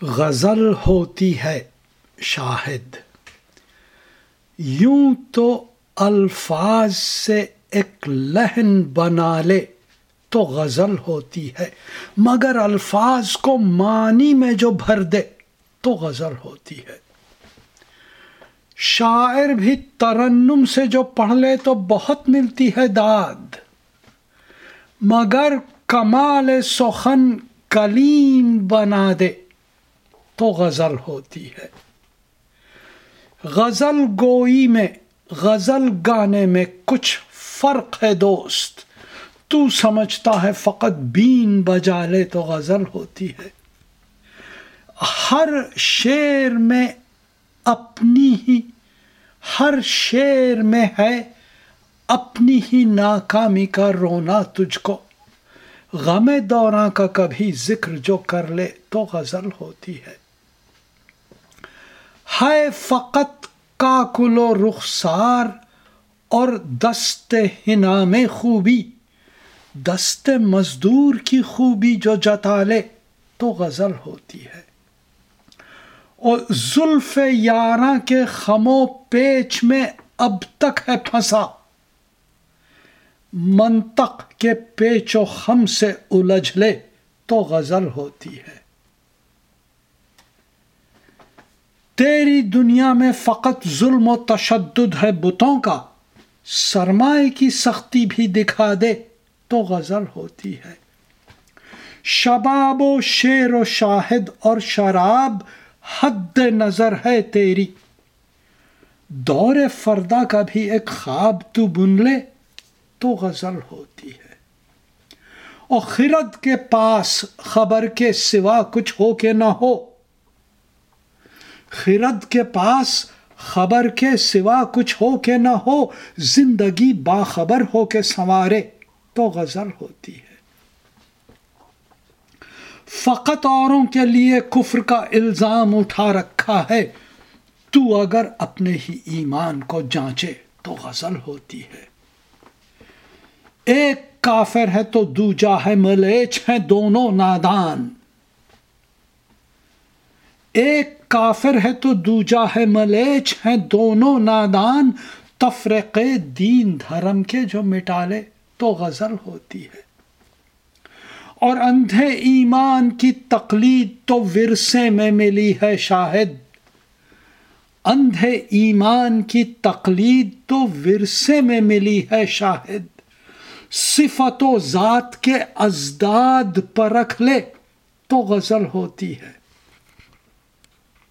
غزل ہوتی ہے شاہد، یوں تو الفاظ سے ایک لحن بنا لے تو غزل ہوتی ہے، مگر الفاظ کو معنی میں جو بھر دے تو غزل ہوتی ہے۔ شاعر بھی ترنم سے جو پڑھ لے تو بہت ملتی ہے داد، مگر کمال سخن کلیم بنا دے تو غزل ہوتی ہے۔ غزل گوئی میں غزل گانے میں کچھ فرق ہے دوست، تو سمجھتا ہے فقط بین بجا لے تو غزل ہوتی ہے۔ ہر شعر میں ہے اپنی ہی ناکامی کا رونا تجھ کو، غم دوراں کا کبھی ذکر جو کر لے تو غزل ہوتی ہے۔ ہے فقط کاکل و رخسار اور دست حنا میں خوبی، دست مزدور کی خوبی جو جتا لے تو غزل ہوتی ہے۔ اور زلف یاراں کے خم و پیچ میں اب تک ہے پھنسا، منطق کے پیچ و خم سے الجھ لے تو غزل ہوتی ہے۔ تیری دنیا میں فقط ظلم و تشدد ہے بتوں کا، سرمائے کی سختی بھی دکھا دے تو غزل ہوتی ہے۔ شباب و شعر و شاہد اور شراب حد نظر ہے تیری، دور فردا کا بھی ایک خواب تو بن لے تو غزل ہوتی ہے۔ اور خرد کے پاس خبر کے سوا کچھ ہو کہ نہ ہو، خرد کے پاس خبر کے سوا کچھ ہو کہ نہ ہو، زندگی باخبر ہو کے سنوارے تو غزل ہوتی ہے۔ فقط اوروں کے لیے کفر کا الزام اٹھا رکھا ہے، تو اگر اپنے ہی ایمان کو جانچے تو غزل ہوتی ہے۔ ایک کافر ہے تو دوجا ہے ملیچ، ہیں دونوں نادان، ایک کافر ہے تو دوجا ہے ملیچ، ہیں دونوں نادان، تفرقے دین دھرم کے جو مٹا لے تو غزل ہوتی ہے۔ اور اندھے ایمان کی تقلید تو ورثے میں ملی ہے شاہد، اندھے ایمان کی تقلید تو ورثے میں ملی ہے شاہد، صفت و ذات کے ازداد پرکھ لے تو غزل ہوتی ہے۔